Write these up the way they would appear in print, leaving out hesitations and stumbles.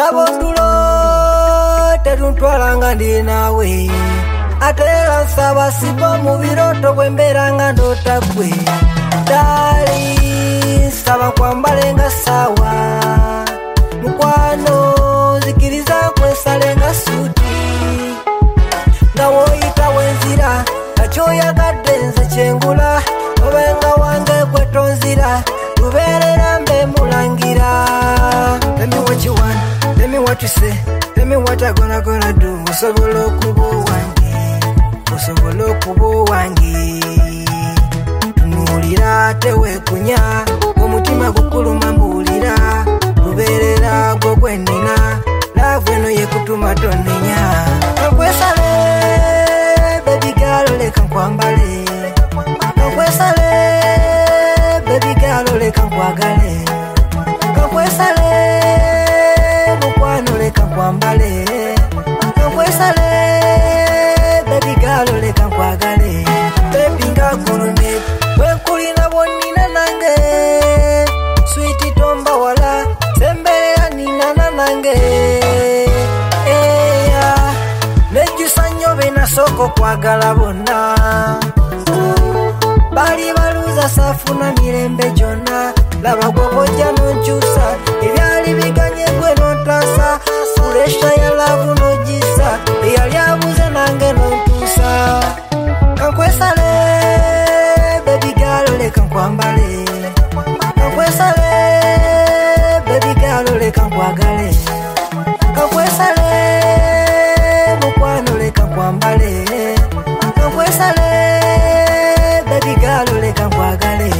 Sabotulo tetuntwalanga ndi nawe atera nsaba sibo mu biroto bwemberanga ndota gwe dali nsaba kwambalenga sawa mukwano zikiriza kwesalenga suti nga woyita wenzira kakyoyagadde nze kyengula obenga wange kwetonzira lubeerera mbe mulangira. Tell me what you want, tell me what you say, tell me what I gonna do. Osobola okuba wange tunuulira tewekunya omutima gukuluma mbuulira lubeerera gwo gwennina laavu eno yekutuma tonenya nkwesale baby girl leka nkwambale nkwesale baby girl leka nkwagale nkwesale mukwano leka nkwambale nkwesale baby girl leka nkwagale baby ngakulume wenkulina bonnina nange sweet tomba wala sembeera ninana nange eya nejjusa nnyo benasooka okwagala bonna bali baluuza saafuna mirembe gyonna laba gwe bojja nonkyusa ebyali biganye gwe nontaasa fulesha ya laavu nogisa eyali abuze nange nontuusa kankwesale baby girl leka nkwambale kankwesale baby girl leka nkwagale kankwesale mukwano leka nkwambale kankwesale baby girl leka nkwagale.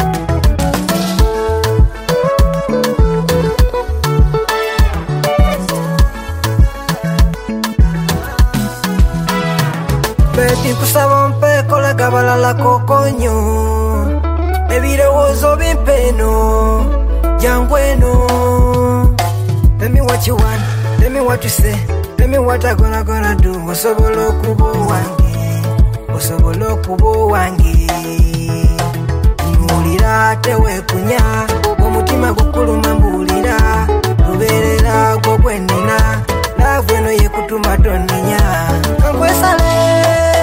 Baby kusaba mpeko laga balala kokonyo ebirowoozo bimpeno jangu eno. Tell me what you want, tell me what you say, tell me what I gonna do. Osobola okuba wange nuulira tewekunya omutima gukuluma mbuulira lubeerera gwo gwennina laavu eno yekutuma tonenya kankwesale